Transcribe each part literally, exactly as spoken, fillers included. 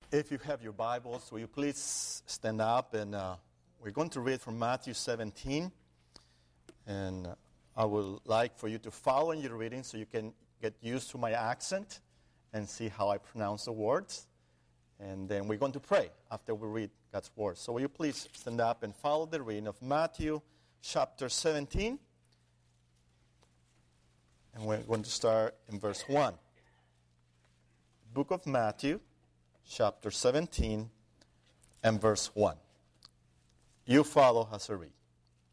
If you have your Bibles, will you please stand up, and uh, we're going to read from Matthew seventeen, and I would like for you to follow in your reading so you can get used to my accent and see how I pronounce the words, and then we're going to pray after we read God's word. So will you please stand up and follow the reading of Matthew chapter seventeen, and we're going to start in verse one. Book of Matthew, chapter seventeen, and verse one. You follow as I read.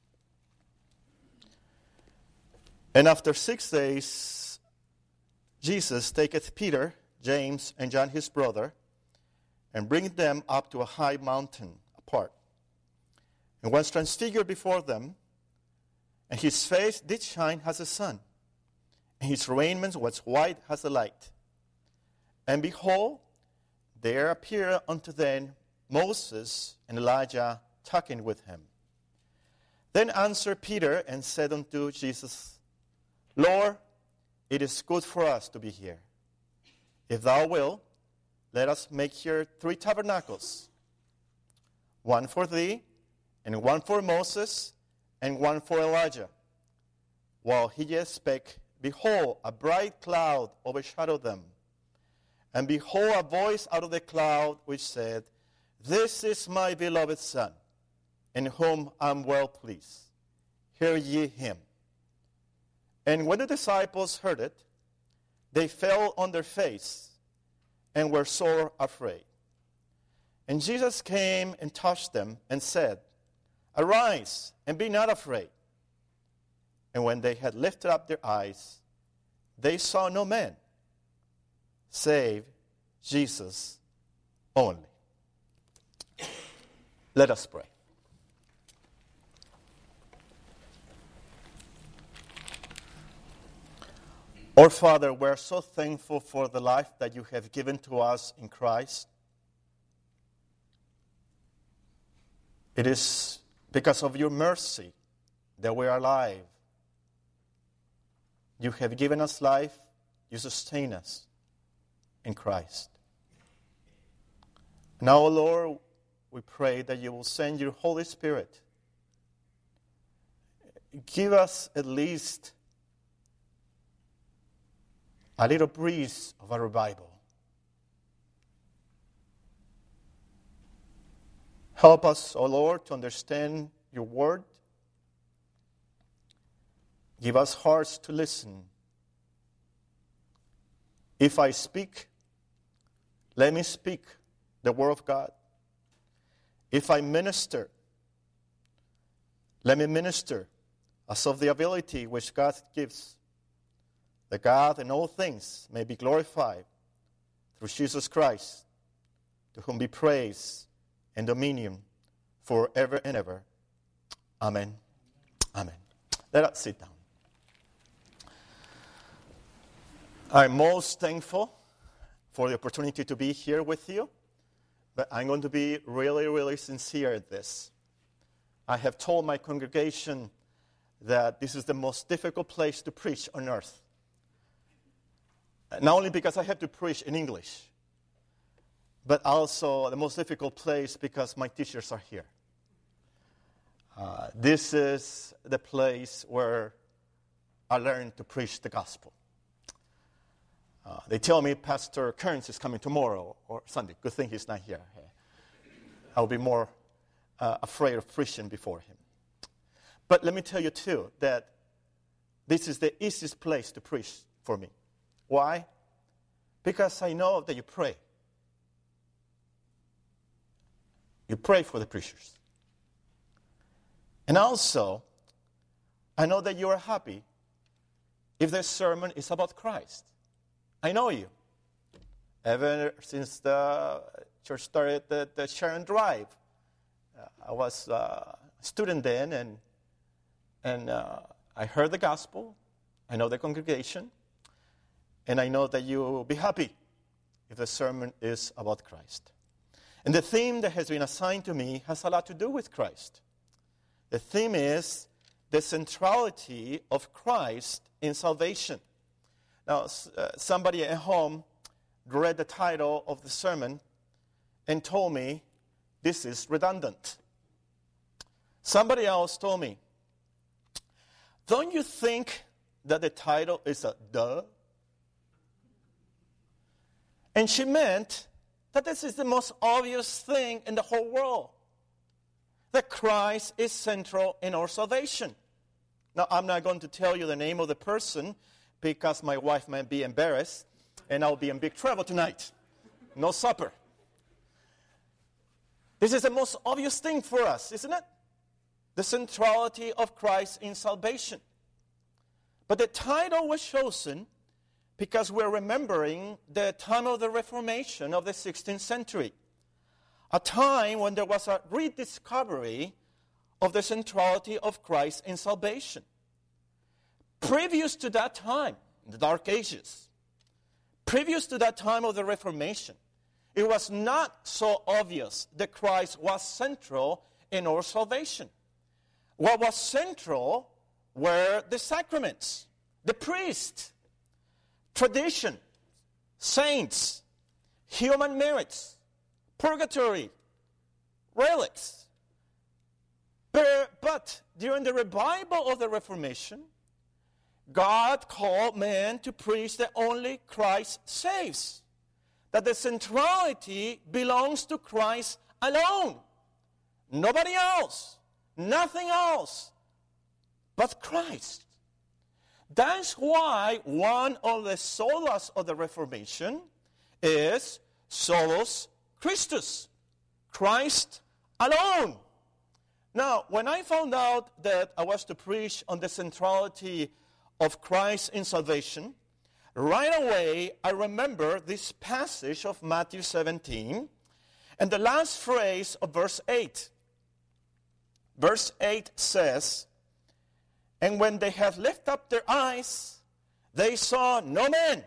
And after six days, Jesus taketh Peter, James, and John his brother, and bringeth them up to a high mountain apart, and was transfigured before them, and his face did shine as the sun, and his raiment was white as the light. And behold, there appeared unto them Moses and Elijah talking with him. Then answered Peter and said unto Jesus, Lord, it is good for us to be here. If thou wilt, let us make here three tabernacles, one for thee, and one for Moses, and one for Elijah. While he yet spake, behold, a bright cloud overshadowed them. And behold, a voice out of the cloud which said, This is my beloved Son, in whom I am well pleased. Hear ye him. And when the disciples heard it, they fell on their face and were sore afraid. And Jesus came and touched them and said, Arise, and be not afraid. And when they had lifted up their eyes, they saw no man, save Jesus only. Let us pray. Our Father, we are so thankful for the life that you have given to us in Christ. It is because of your mercy that we are alive. You have given us life. You sustain us in Christ. Now, Lord, we pray that you will send your Holy Spirit. Give us at least a little breeze of a revival. Help us, O Lord, to understand your word. Give us hearts to listen. If I speak, let me speak the word of God. If I minister, let me minister as of the ability which God gives, that God in all things may be glorified through Jesus Christ, to whom be praise and dominion forever and ever. Amen. Amen. Let us sit down. I'm most thankful for the opportunity to be here with you, but I'm going to be really, really sincere at this. I have told my congregation that this is the most difficult place to preach on earth. Not only because I have to preach in English, but also the most difficult place because my teachers are here. Uh, this is the place where I learned to preach the gospel. Uh, they tell me Pastor Kearns is coming tomorrow or Sunday. Good thing he's not here. I'll be more uh, afraid of preaching before him. But let me tell you, too, that this is the easiest place to preach for me. Why? Because I know that you pray. You pray for the preachers. And also, I know that you are happy if the sermon is about Christ. I know you. Ever since the church started the, the Sharon Drive, uh, I was a student then, and and uh, I heard the gospel. I know the congregation, and I know that you will be happy if the sermon is about Christ. And the theme that has been assigned to me has a lot to do with Christ. The theme is the centrality of Christ in salvation. Now, uh, somebody at home read the title of the sermon, and told me this is redundant. Somebody else told me, don't you think that the title is a duh? And she meant that this is the most obvious thing in the whole world, that Christ is central in our salvation. Now, I'm not going to tell you the name of the person because my wife might be embarrassed and I'll be in big trouble tonight. No supper. This is the most obvious thing for us, isn't it? The centrality of Christ in salvation. But the title was chosen because we're remembering the time of the Reformation of the sixteenth century, a time when there was a rediscovery of the centrality of Christ in salvation. Previous to that time, in the Dark Ages, previous to that time of the Reformation, it was not so obvious that Christ was central in our salvation. What was central were the sacraments, the priest, tradition, saints, human merits, purgatory, relics. But, but during the revival of the Reformation, God called man to preach that only Christ saves, that the centrality belongs to Christ alone, nobody else, nothing else but Christ. That's why one of the solas of the Reformation is solus Christus, Christ alone. Now, when I found out that I was to preach on the centrality of Christ in salvation, right away I remember this passage of Matthew seventeen and the last phrase of verse eight. Verse eight says, "And when they had lifted up their eyes, they saw no man,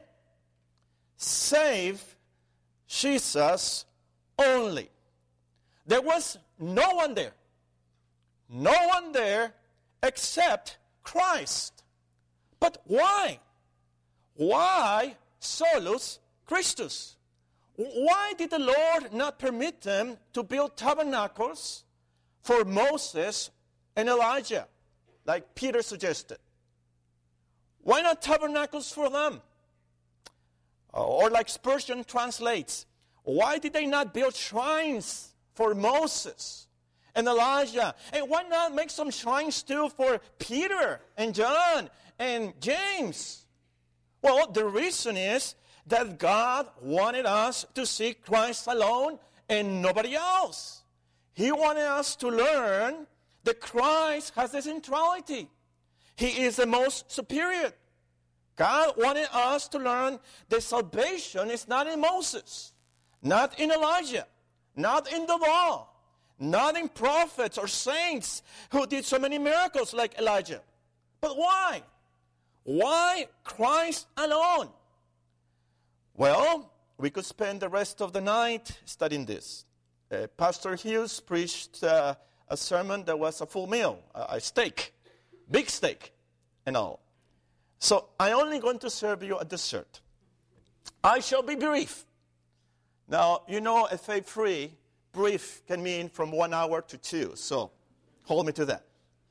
save Jesus only." There was no one there. No one there except Christ. But why? Why solus Christus? Why did the Lord not permit them to build tabernacles for Moses and Elijah, like Peter suggested? Why not tabernacles for them? Or like Spurgeon translates, why did they not build shrines for Moses and Elijah? And why not make some shrines too for Peter and John and James? Well, the reason is that God wanted us to see Christ alone and nobody else. He wanted us to learn that Christ has the centrality. He is the most superior. God wanted us to learn that salvation is not in Moses, not in Elijah, not in the law, not in prophets or saints who did so many miracles like Elijah. But why? Why Christ alone? Well, we could spend the rest of the night studying this. Uh, Pastor Hughes preached uh, a sermon that was a full meal, a, a steak, big steak, and all. So I'm only going to serve you a dessert. I shall be brief. Now, you know, at Faith Free, brief can mean from one hour to two, so hold me to that.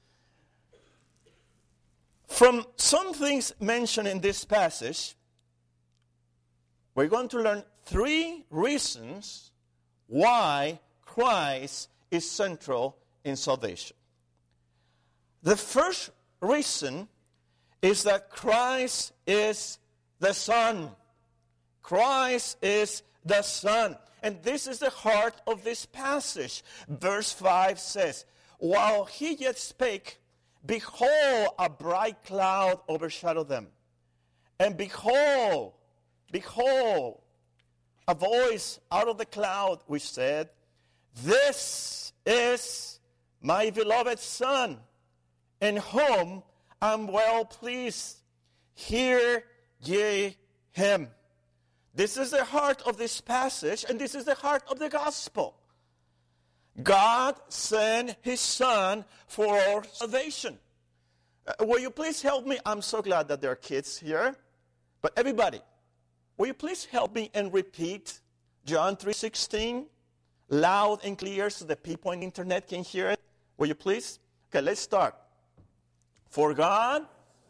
From some things mentioned in this passage, we're going to learn three reasons why Christ is central in salvation. The first reason is that Christ is the Son. Christ is the Son. And this is the heart of this passage. Verse five says, "While he yet spake, behold, a bright cloud overshadowed them. And behold, behold, a voice out of the cloud which said, This is my beloved Son, in whom I am well pleased. Hear ye him." This is the heart of this passage, and this is the heart of the gospel. God sent his Son for our salvation. Uh, will you please help me? I'm so glad that there are kids here. But everybody, will you please help me and repeat John three sixteen? loud and clear so the people on the internet can hear it? Will you please? Okay, let's start. For God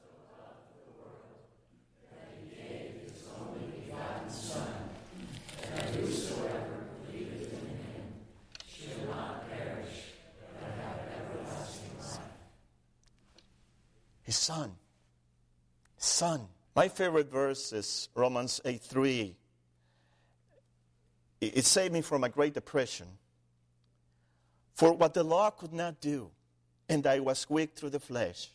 His Son. Son. My favorite verse is Romans eight three. It saved me from a great depression. For what the law could not do, and I was weak through the flesh,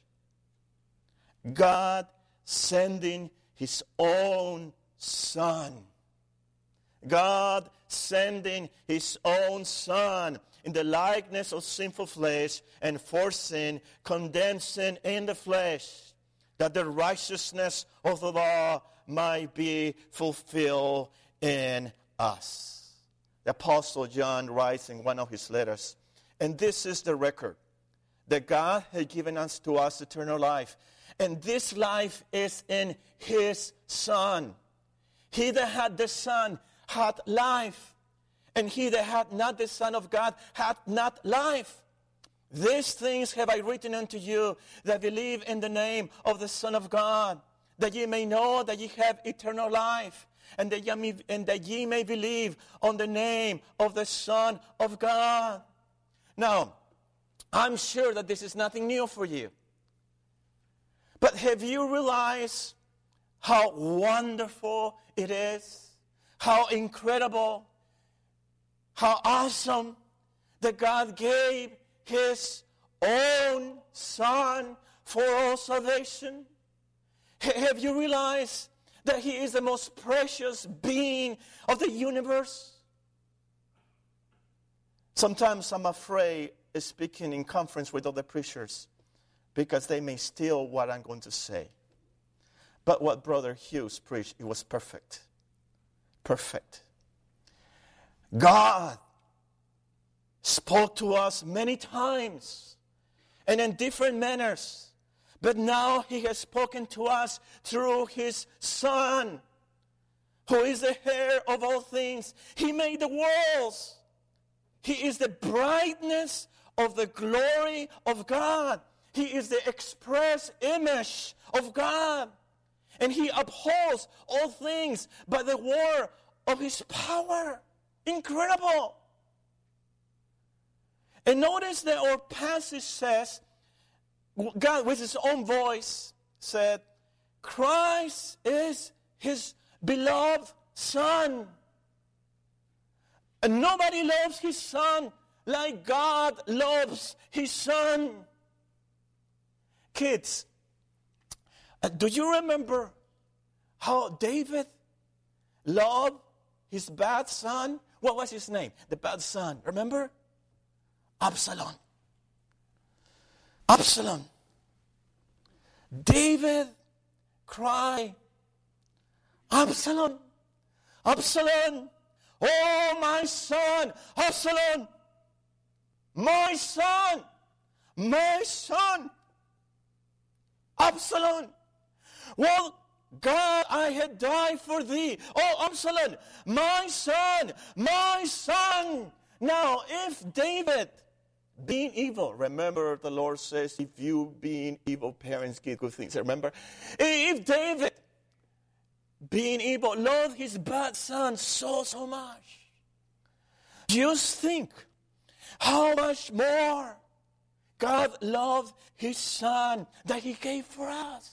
God sending His own Son. God sending His own Son in the likeness of sinful flesh, and for sin, condemned sin in the flesh, that the righteousness of the law might be fulfilled in us. The Apostle John writes in one of his letters, and this is the record, that God has given us to us eternal life, and this life is in His Son. He that had the Son had life, and he that hath not the Son of God hath not life. These things have I written unto you that believe in the name of the Son of God, that ye may know that ye have eternal life, and that ye may, and that ye may believe on the name of the Son of God. Now, I'm sure that this is nothing new for you. But have you realized how wonderful it is? How incredible, how awesome that God gave His own Son for our salvation? Have you realized that He is the most precious being of the universe? Sometimes I'm afraid of speaking in conference with other preachers because they may steal what I'm going to say. But what Brother Hughes preached, it was perfect. Perfect. God spoke to us many times and in different manners. But now He has spoken to us through His Son, who is the heir of all things. He made the worlds. He is the brightness of the glory of God. He is the express image of God. And He upholds all things by the word of His power. Incredible. And notice that our passage says, God with His own voice said, Christ is His beloved Son. And nobody loves His Son like God loves His Son. Kids, uh, do you remember how David loved his bad son? What was his name? The bad son. Remember? Absalom. Absalom. David cried, Absalom, Absalom, oh my son, Absalom, my son, my son, Absalom. Well, God, I had died for thee. Oh, Absalom, my son, my son. Now, if David, being evil, remember the Lord says, if you being evil parents give good things. Remember? If David, being evil, loved his bad son so, so much, just think how much more God loved His Son that He gave for us.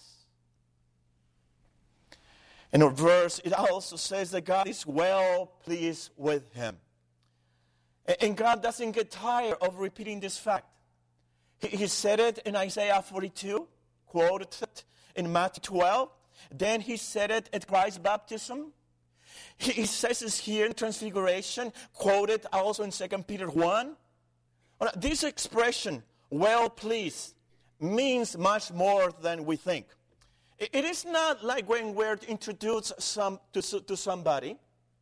In a verse, it also says that God is well pleased with him. And God doesn't get tired of repeating this fact. He said it in Isaiah forty-two, quoted it in Matthew twelve. Then He said it at Christ's baptism. He says it here in Transfiguration, quoted also in Second Peter one. This expression, well pleased, means much more than we think. It is not like when we're introduced some, to, to somebody,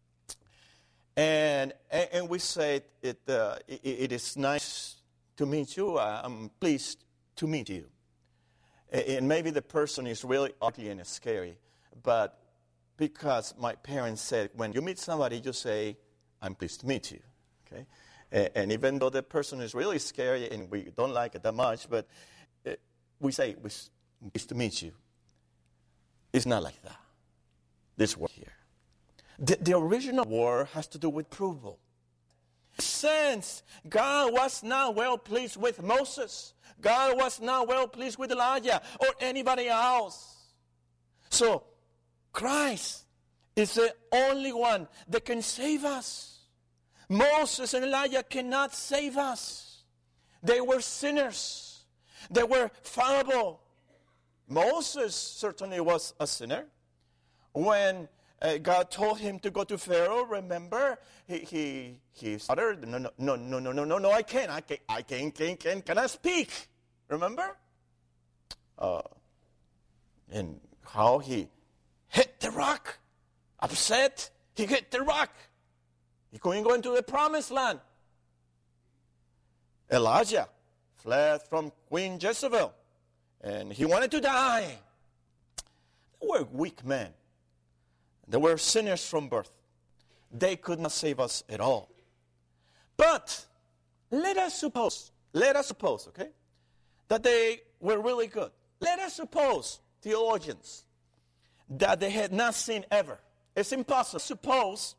and, and we say, it, uh, it, it is nice to meet you, I'm pleased to meet you. And maybe the person is really ugly and scary, but because my parents said, when you meet somebody, you say, I'm pleased to meet you. Okay? And, and even though the person is really scary and we don't like it that much, but uh, we say, "Nice to meet you." It's not like that. This word here. The, the original word has to do with approval. Since God was not well pleased with Moses, God was not well pleased with Elijah or anybody else. So Christ is the only one that can save us. Moses and Elijah cannot save us. They were sinners. They were fallible. Moses certainly was a sinner. When uh, God told him to go to Pharaoh, remember, he he he stuttered. No, no, no, no, no, no, no, no, I can't. I can't, I can't, can't, can't, cannot speak. Remember? Uh, and how he hit the rock. Upset, he hit the rock. He couldn't go into the promised land. Elijah fled from Queen Jezebel, and he wanted to die. They were weak men. They were sinners from birth. They could not save us at all. But let us suppose, let us suppose, okay, that they were really good. Let us suppose, theologians, that they had not sinned ever. It's impossible. Suppose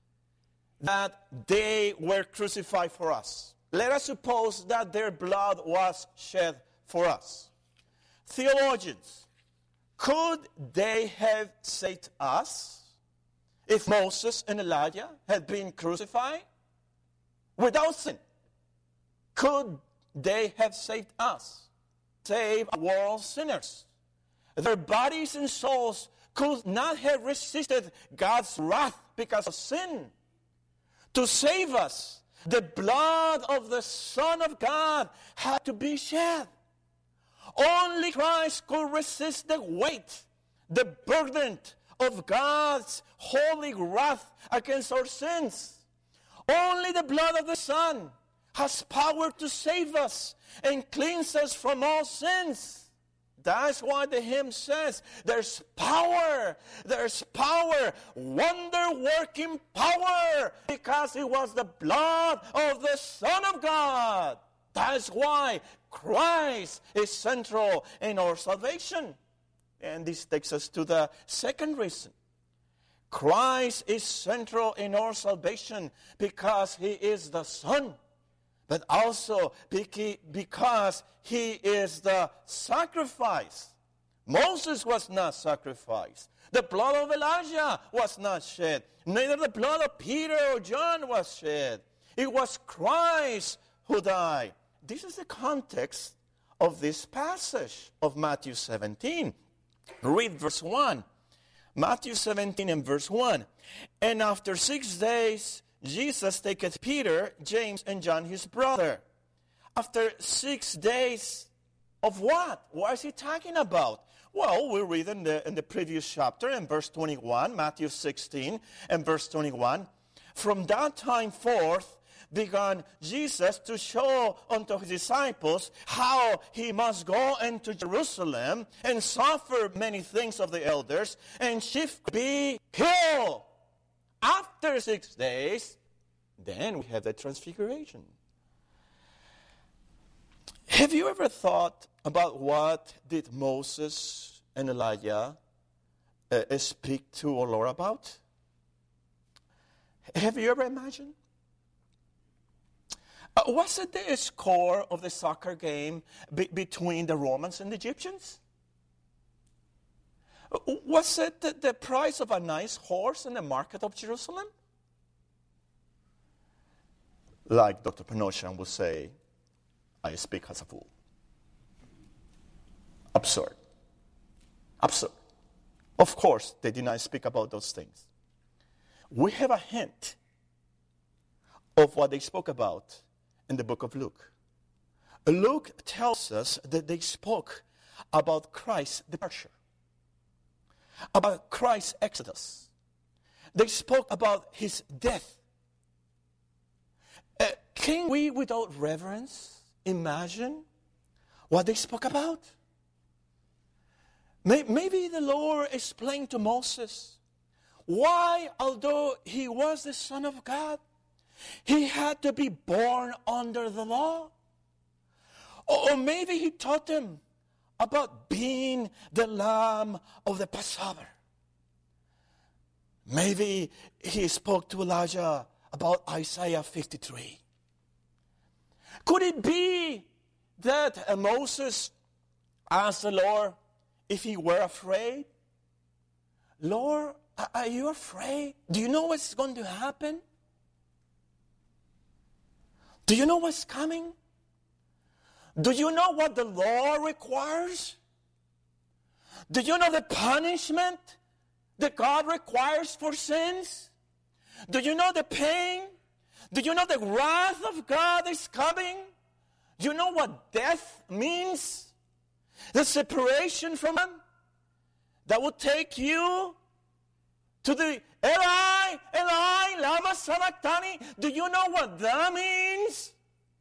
that they were crucified for us. Let us suppose that their blood was shed for us. Theologians, could they have saved us if Moses and Elijah had been crucified without sin? Could they have saved us? Save world sinners. Their bodies and souls could not have resisted God's wrath because of sin. To save us, the blood of the Son of God had to be shed. Only Christ could resist the weight, the burden of God's holy wrath against our sins. Only the blood of the Son has power to save us and cleanse us from all sins. That's why the hymn says, there's power, there's power, wonder-working power, because it was the blood of the Son of God. That's why Christ is central in our salvation. And this takes us to the second reason. Christ is central in our salvation because He is the Son, but also because He is the sacrifice. Moses was not sacrificed. The blood of Elijah was not shed. Neither the blood of Peter or John was shed. It was Christ who died. This is the context of this passage of Matthew seventeen. Read verse one. Matthew seventeen and verse one. And after six days, Jesus taketh Peter, James, and John his brother. After six days of what? What is he talking about? Well, we read in the, in the previous chapter, in verse twenty-one, Matthew sixteen, and verse twenty-one. From that time forth began Jesus to show unto his disciples how he must go into Jerusalem and suffer many things of the elders, and chief be killed. After six days, then we have the transfiguration. Have you ever thought about what did Moses and Elijah uh, speak to our Lord about? Have you ever imagined? Uh, was it the score of the soccer game be- between the Romans and the Egyptians? Uh, was it the, the price of a nice horse in the market of Jerusalem? Like Doctor Penosian would say, I speak as a fool. Absurd. Absurd. Of course, they did not speak about those things. We have a hint of what they spoke about in the book of Luke. Luke tells us that they spoke about Christ's departure, about Christ's exodus. They spoke about his death. Uh, can we, without reverence, imagine what they spoke about? Maybe the Lord explained to Moses why, although he was the Son of God, He had to be born under the law. Or maybe he taught them about being the Lamb of the Passover. Maybe he spoke to Elijah about Isaiah fifty-three. Could it be that Moses asked the Lord if he were afraid? Lord, are you afraid? Do you know what's going to happen? Do you know what's coming? Do you know what the law requires? Do you know the punishment that God requires for sins? Do you know the pain? Do you know the wrath of God is coming? Do you know what death means? The separation from Him that will take you to the Eli, Eli, lama sabachthani. Do you know what that means?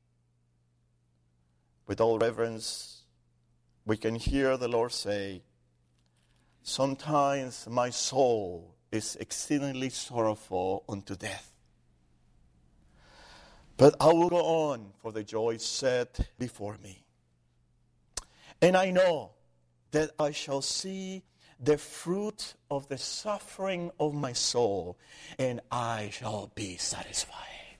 With all reverence, we can hear the Lord say, sometimes my soul is exceedingly sorrowful unto death. But I will go on, for the joy set before me. And I know that I shall see the fruit of the suffering of my soul, and I shall be satisfied.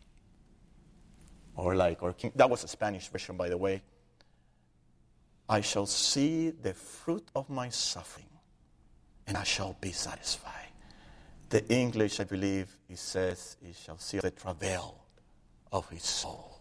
Or like, or King, that was a Spanish version, by the way. I shall see the fruit of my suffering, and I shall be satisfied. The English, I believe, it says, it shall see the travail of his soul.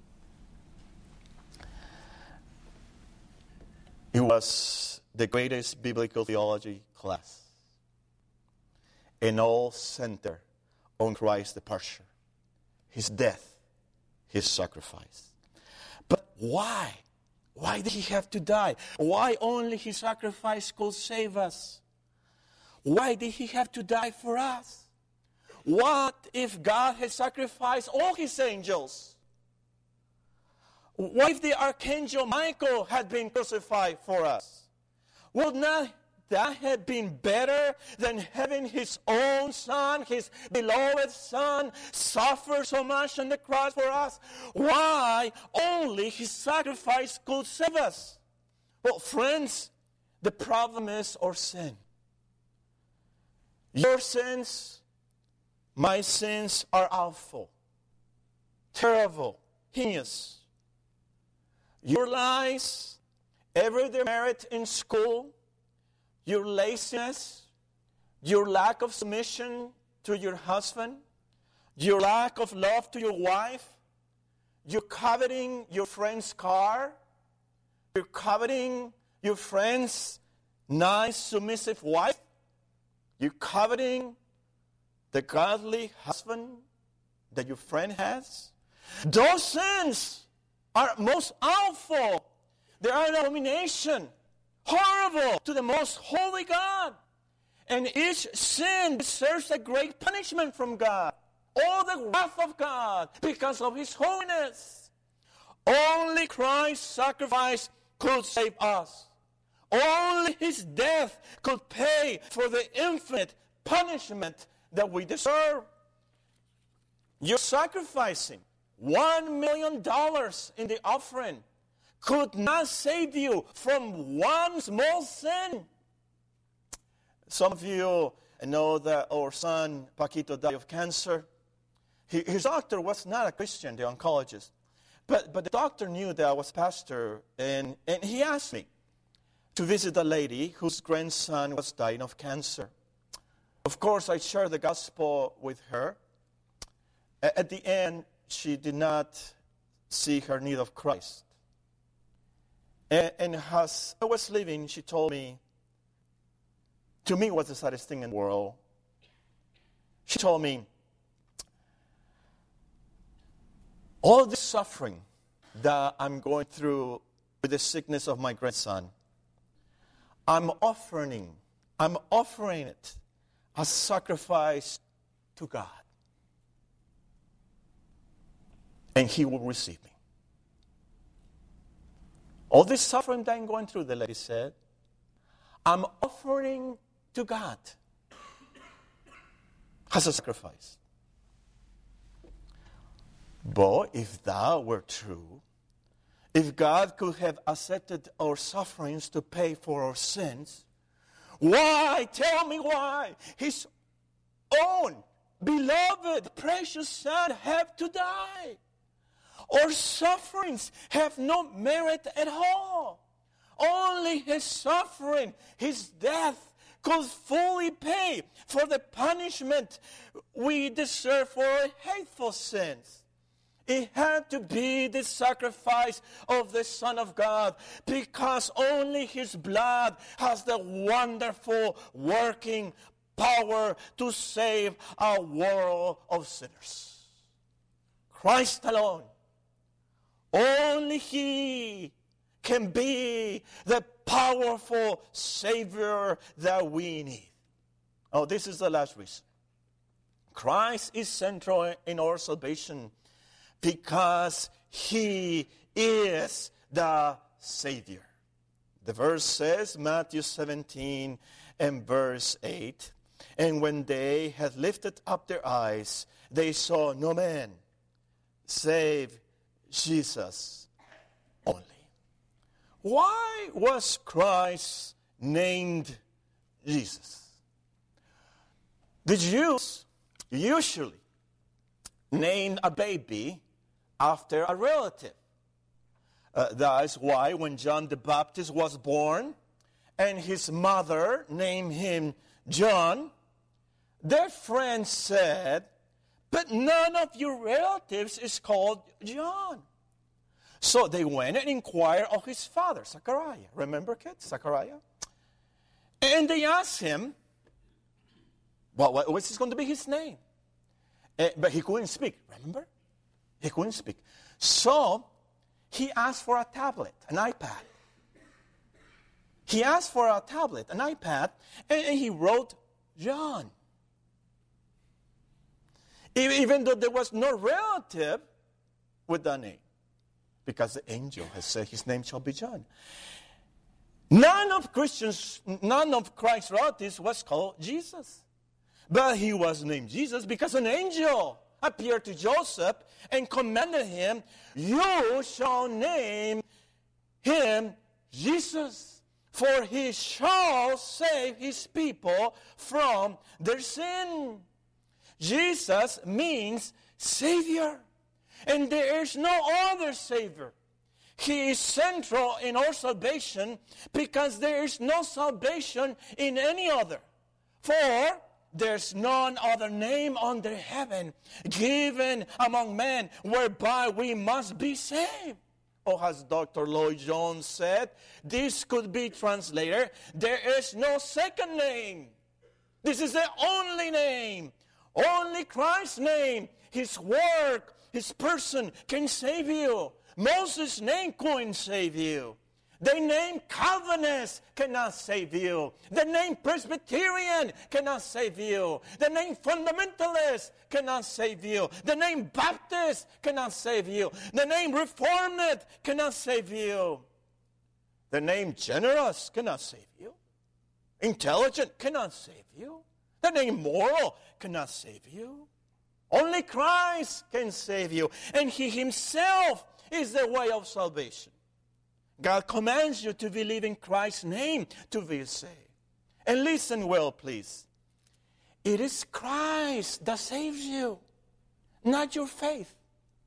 It was the greatest biblical theology class, and all center on Christ's departure, His death, His sacrifice. But why? Why did He have to die? Why only His sacrifice could save us? Why did He have to die for us? What if God had sacrificed all His angels? What if the archangel Michael had been crucified for us? Would not that have been better than having His own Son, His beloved Son, suffer so much on the cross for us? Why only His sacrifice could save us? Well, friends, the problem is our sin. Your sins, my sins are awful, terrible, heinous. Your lies, every demerit in school, your laziness, your lack of submission to your husband, your lack of love to your wife, you're coveting your friend's car, you're coveting your friend's nice, submissive wife, you're coveting the godly husband that your friend has. Those sins are most awful. They are an abomination, horrible to the most holy God. And each sin deserves a great punishment from God. All the wrath of God because of His holiness. Only Christ's sacrifice could save us. Only His death could pay for the infinite punishment that we deserve. You're sacrificing one million dollars in the offering could not save you from one small sin. Some of you know that our son, Paquito, died of cancer. He, his doctor was not a Christian, the oncologist. But, but the doctor knew that I was pastor, and, and he asked me to visit a lady whose grandson was dying of cancer. Of course, I shared the gospel with her. At the end, she did not see her need of Christ. And, and as I was leaving, she told me, to me, it was the saddest thing in the world. She told me, all this suffering that I'm going through with the sickness of my grandson, I'm offering, I'm offering it as sacrifice to God. And He will receive me. All this suffering that I'm going through, the lady said, I'm offering to God as a sacrifice. But if that were true, if God could have accepted our sufferings to pay for our sins, why, tell me why, his own beloved, precious Son have to die? Our sufferings have no merit at all. Only his suffering, his death, could fully pay for the punishment we deserve for our hateful sins. It had to be the sacrifice of the Son of God, because only his blood has the wonderful working power to save a world of sinners. Christ alone, only he can be the powerful Savior that we need. Oh, this is the last reason. Christ is central in our salvation because he is the Savior. The verse says, Matthew seventeen and verse eight, and when they had lifted up their eyes, they saw no man save Jesus only. Why was Christ named Jesus? The Jews usually named a baby after a relative. Uh, that is why when John the Baptist was born and his mother named him John, their friends said, but none of your relatives is called John. So they went and inquired of his father, Zechariah. Remember, kids, Zechariah? And they asked him, well, what is going to be his name? Uh, but he couldn't speak, remember? He couldn't speak. So he asked for a tablet, an iPad. He asked for a tablet, an iPad, and, and he wrote John. Even though there was no relative with that name. Because the angel has said his name shall be John. None of Christians, none of Christ's relatives was called Jesus. But he was named Jesus because an angel appeared to Joseph and commanded him, you shall name him Jesus, for he shall save his people from their sin. Jesus means Savior. And there is no other Savior. He is central in our salvation because there is no salvation in any other. For there's none other name under heaven given among men whereby we must be saved. Or as Doctor Lloyd Jones said, this could be translated, there is no second name. This is the only name. Only Christ's name, his work, his person can save you. Moses' name couldn't save you. The name Calvinist cannot save you. The name Presbyterian cannot save you. The name Fundamentalist cannot save you. The name Baptist cannot save you. The name Reformed cannot save you. The name Generous cannot save you. Intelligent cannot save you. The name Moral cannot save you. Only Christ can save you. And he himself is the way of salvation. God commands you to believe in Christ's name to be saved. And listen well, please. It is Christ that saves you, not your faith.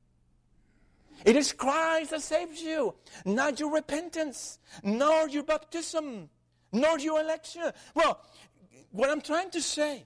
It is Christ that saves you, not your repentance, nor your baptism, nor your election. Well, what I'm trying to say,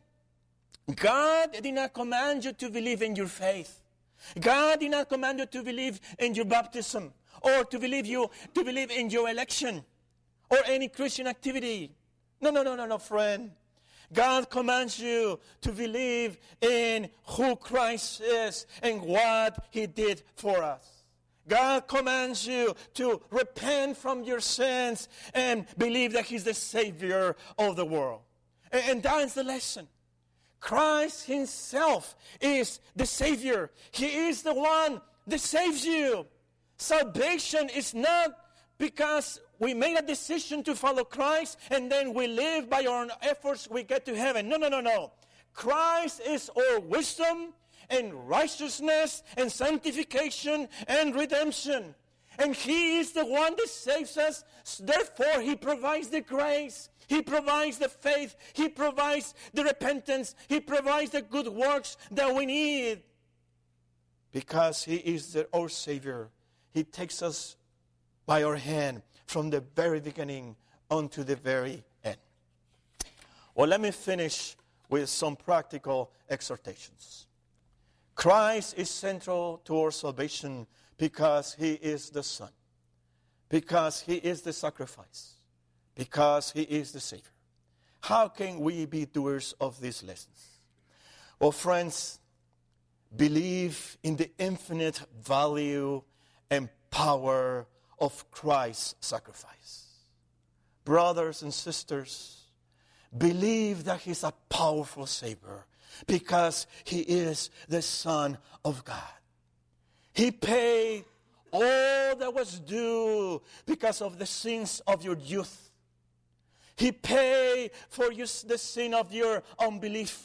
God did not command you to believe in your faith. God did not command you to believe in your baptism or to believe you to believe in your election or any Christian activity. No, no, no, no, no, friend. God commands you to believe in who Christ is and what he did for us. God commands you to repent from your sins and believe that he's the Savior of the world. And, and that is the lesson. Christ himself is the Savior. He is the one that saves you. Salvation is not because we made a decision to follow Christ and then we live by our own efforts, we get to heaven. No, no, no, no. Christ is our wisdom and righteousness and sanctification and redemption. And He is the one that saves us. Therefore, He provides the grace. He provides the faith. He provides the repentance. He provides the good works that we need. Because He is the, our Savior. He takes us by our hand from the very beginning unto the very end. Well, let me finish with some practical exhortations. Christ is central to our salvation because He is the Son, because He is the sacrifice, because He is the Savior. How can we be doers of these lessons? Well, friends, believe in the infinite value and power of Christ's sacrifice. Brothers and sisters, believe that He's a powerful Savior because He is the Son of God. He paid all that was due because of the sins of your youth. He paid for you the sin of your unbelief,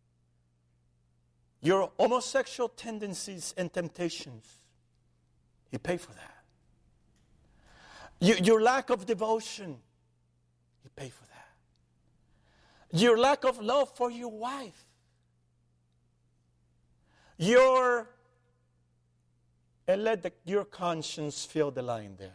your homosexual tendencies and temptations. He paid for that. You, your lack of devotion, He paid for that. Your lack of love for your wife. Your, and let the, your conscience fill the line there.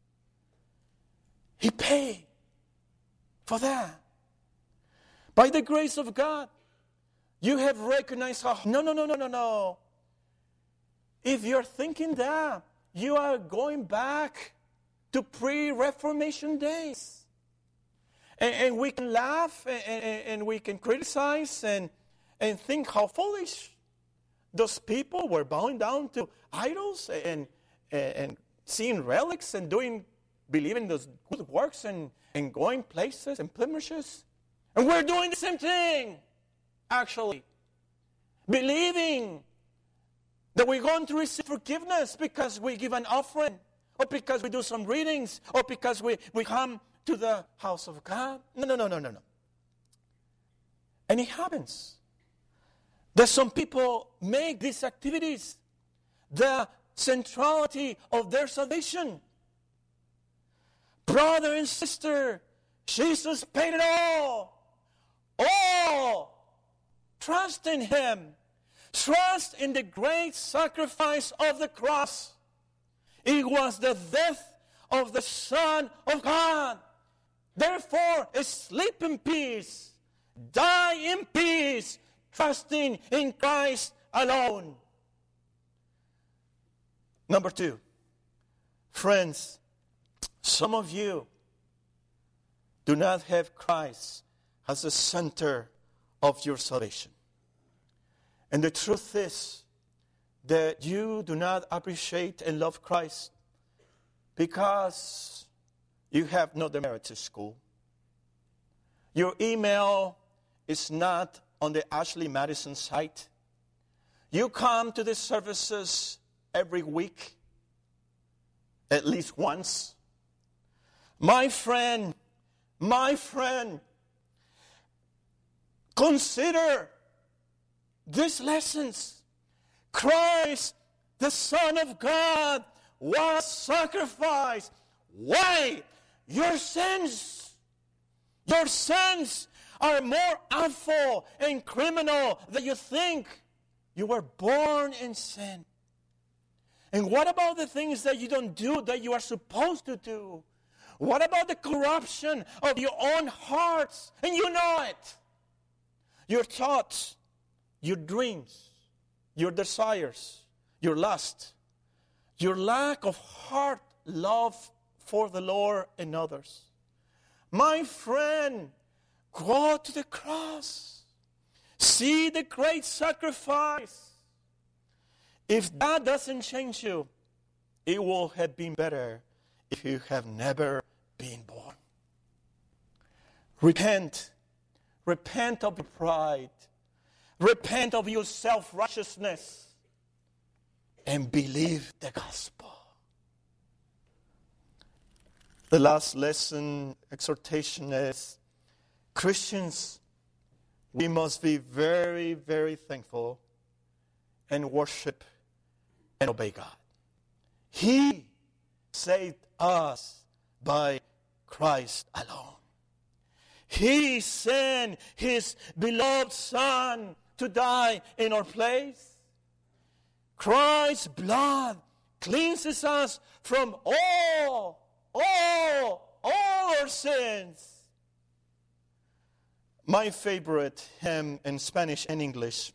He paid for that. By the grace of God, you have recognized how, no, no, no, no, no, no. If you're thinking that, you are going back to pre-Reformation days. And, and we can laugh and, and, and we can criticize and, and think how foolish those people were bowing down to idols and, and, and seeing relics and doing, believing those good works and, and going places and pilgrimages. And we're doing the same thing, actually. Believing that we're going to receive forgiveness because we give an offering, or because we do some readings, or because we, we come to the house of God. No, no, no, no, no, no. And it happens that some people make these activities the centrality of their salvation. Brother and sister, Jesus paid it all. All. Trust in Him. Trust in the great sacrifice of the cross. It was the death of the Son of God. Therefore, sleep in peace. Die in peace, trusting in Christ alone. Number two, friends, some of you do not have Christ as the center of your salvation. And the truth is that you do not appreciate and love Christ because you have not the merit to school. Your email is not on the Ashley Madison site. You come to the services every week, at least once. My friend, my friend, consider these lessons. Christ, the Son of God, was sacrificed. Why? Your sins. Your sins are more awful and criminal than you think. You were born in sin. And what about the things that you don't do that you are supposed to do? What about the corruption of your own hearts? And you know it. Your thoughts, your dreams, your desires, your lust, your lack of heart love for the Lord and others. My friend, go to the cross. See the great sacrifice. If that doesn't change you, it will have been better if you have never been born. Repent. Repent of your pride. Repent of your self-righteousness. And believe the gospel. The last lesson, exhortation is, Christians, we must be very, very thankful and worship and obey God. He saved us by Christ alone. He sent His beloved Son to die in our place. Christ's blood cleanses us from all, all, all our sins. My favorite hymn in Spanish and English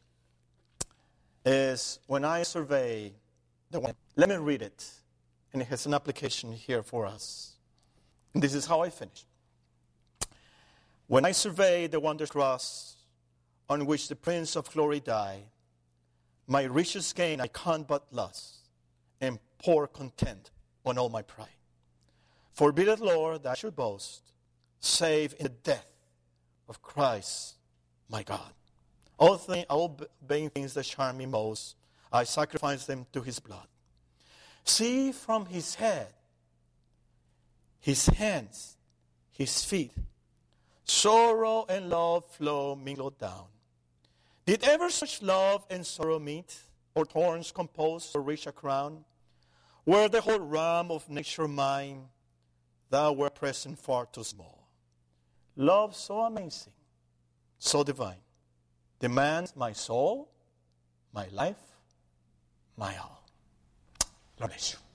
is When I Survey the One. Let me read it. And it has an application here for us. And this is how I finish. When I survey the wondrous cross on which the Prince of Glory died, my richest gain I can't but lose, and pour content on all my pride. Forbid it, Lord, that I should boast, save in the death of Christ, my God. All, thing, all vain things that charm me most, I sacrifice them to His blood. See from His head, His hands, His feet, sorrow and love flow mingled down. Did ever such love and sorrow meet, or thorns compose or reach a crown? Were the whole realm of nature mine, thou wert present far too small. Love so amazing, so divine, demands my soul, my life, my all. Lord bless you.